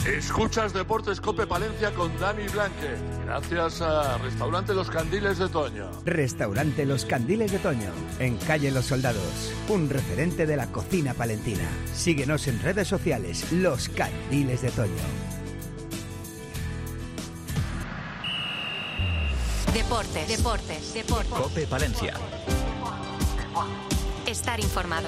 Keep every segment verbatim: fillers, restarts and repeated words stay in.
Escuchas Deportes Cope Palencia con Dani Blanque, gracias a Restaurante Los Candiles de Toño. Restaurante Los Candiles de Toño, en Calle Los Soldados, un referente de la cocina palentina. Síguenos en redes sociales, Los Candiles de Toño. Deportes, deportes, deportes. Cope Palencia. Estar informado.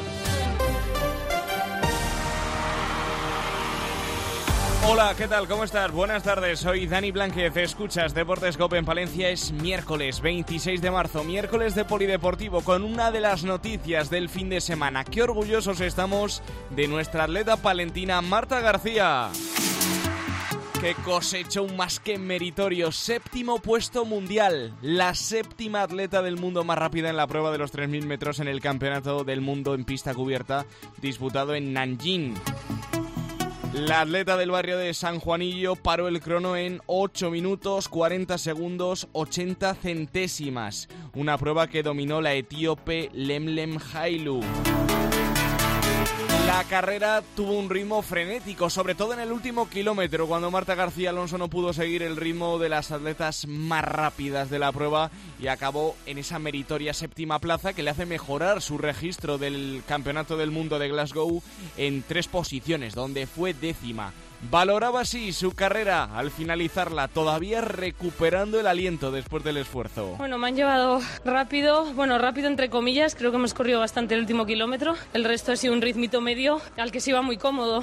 Hola, ¿qué tal? ¿Cómo estás? Buenas tardes, soy Dani Blanquez, escuchas Deportes Cope en Palencia. Es miércoles veintiséis de marzo, miércoles de polideportivo, con una de las noticias del fin de semana. Qué orgullosos estamos de nuestra atleta palentina Marta García, que cosechó un más que meritorio séptimo puesto mundial, la séptima atleta del mundo más rápida en la prueba de los tres mil metros en el Campeonato del Mundo en pista cubierta disputado en Nanjing. La atleta del barrio de San Juanillo paró el crono en ocho minutos, cuarenta segundos, ochenta centésimas. Una prueba que dominó la etíope Lemlem Hailu. La carrera tuvo un ritmo frenético, sobre todo en el último kilómetro, cuando Marta García Alonso no pudo seguir el ritmo de las atletas más rápidas de la prueba y acabó en esa meritoria séptima plaza que le hace mejorar su registro del Campeonato del Mundo de Glasgow en tres posiciones, donde fue décima. Valoraba así su carrera al finalizarla, todavía recuperando el aliento después del esfuerzo. Bueno, me han llevado rápido, bueno, rápido entre comillas, creo que hemos corrido bastante el último kilómetro, el resto ha sido un ritmito medio al que se iba muy cómodo.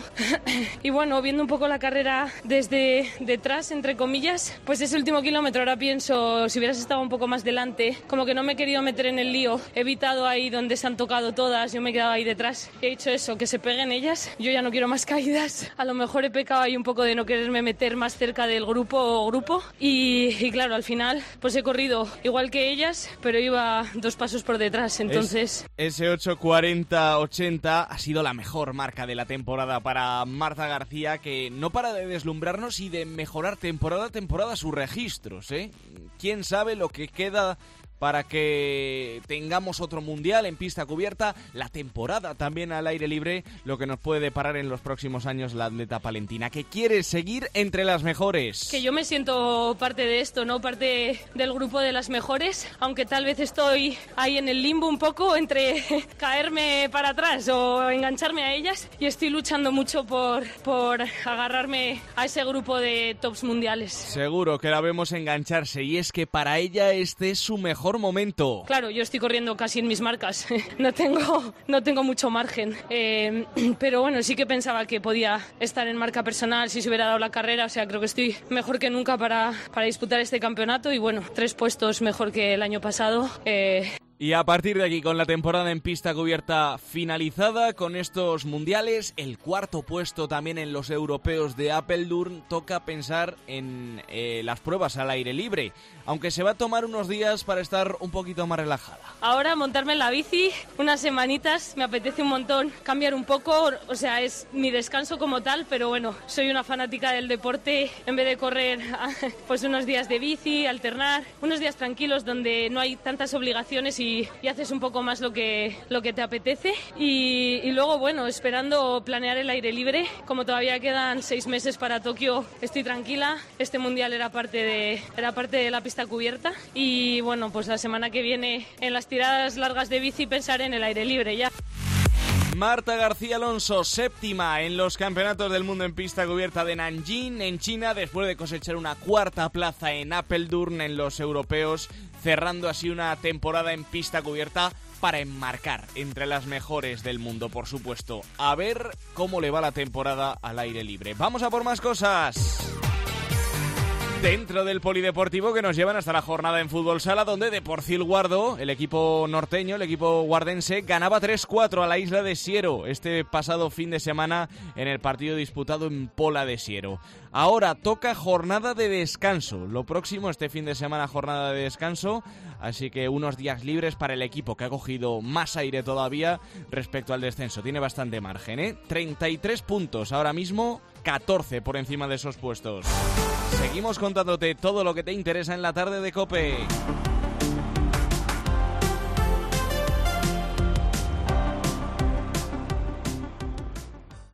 Y bueno, viendo un poco la carrera desde detrás, entre comillas, pues ese último kilómetro ahora pienso, si hubieras estado un poco más delante, como que no me he querido meter en el lío, he evitado ahí donde se han tocado todas, yo me he quedado ahí detrás, he dicho eso, que se peguen ellas, yo ya no quiero más caídas, a lo mejor he pecado ahí un poco de no quererme meter más cerca del grupo o grupo y, y claro, al final pues he corrido igual que ellas, pero iba dos pasos por detrás, entonces... Es, ese ocho cuarenta ochenta ha sido la mejor marca de la temporada para Marta García, que no para de deslumbrarnos y de mejorar temporada a temporada sus registros, ¿eh? ¿Quién sabe lo que queda para que tengamos otro mundial en pista cubierta, la temporada también al aire libre, lo que nos puede deparar en los próximos años la atleta palentina, que quiere seguir entre las mejores? Que yo me siento parte de esto, ¿no? Parte del grupo de las mejores, aunque tal vez estoy ahí en el limbo un poco entre caerme para atrás o engancharme a ellas, y estoy luchando mucho por, por agarrarme a ese grupo de tops mundiales. Seguro que la vemos engancharse, y es que para ella este es su mejor momento. Claro, yo estoy corriendo casi en mis marcas, no tengo, no tengo mucho margen, eh, pero bueno, sí que pensaba que podía estar en marca personal si se hubiera dado la carrera, o sea, creo que estoy mejor que nunca para, para disputar este campeonato y bueno, tres puestos mejor que el año pasado. Eh, Y a partir de aquí, con la temporada en pista cubierta finalizada, con estos mundiales, el cuarto puesto también en los europeos de Apeldoorn, toca pensar en eh, las pruebas al aire libre, aunque se va a tomar unos días para estar un poquito más relajada. Ahora montarme en la bici, unas semanitas, me apetece un montón cambiar un poco, o sea, es mi descanso como tal, pero bueno, soy una fanática del deporte, en vez de correr, pues unos días de bici, alternar, unos días tranquilos donde no hay tantas obligaciones y Y, y haces un poco más lo que, lo que te apetece y, y luego bueno, esperando planear el aire libre, como todavía quedan seis meses para Tokio, estoy tranquila, este mundial era parte de, era parte de la pista cubierta y bueno, pues la semana que viene en las tiradas largas de bici pensaré en el aire libre ya. Marta García Alonso, séptima en los campeonatos del mundo en pista cubierta de Nanjing, en China, después de cosechar una cuarta plaza en Apeldoorn en los europeos, cerrando así una temporada en pista cubierta para enmarcar entre las mejores del mundo, por supuesto. A ver cómo le va la temporada al aire libre. ¡Vamos a por más cosas! Dentro del polideportivo, que nos llevan hasta la jornada en fútbol sala, donde Deporcil Guardo, el equipo norteño, el equipo guardense, ganaba tres cuatro a la isla de Siero este pasado fin de semana en el partido disputado en Pola de Siero. Ahora toca jornada de descanso. Lo próximo este fin de semana, jornada de descanso, así que unos días libres para el equipo, que ha cogido más aire todavía respecto al descenso. Tiene bastante margen, ¿eh? treinta y tres puntos ahora mismo, catorce por encima de esos puestos. Seguimos contándote todo lo que te interesa en la tarde de COPE.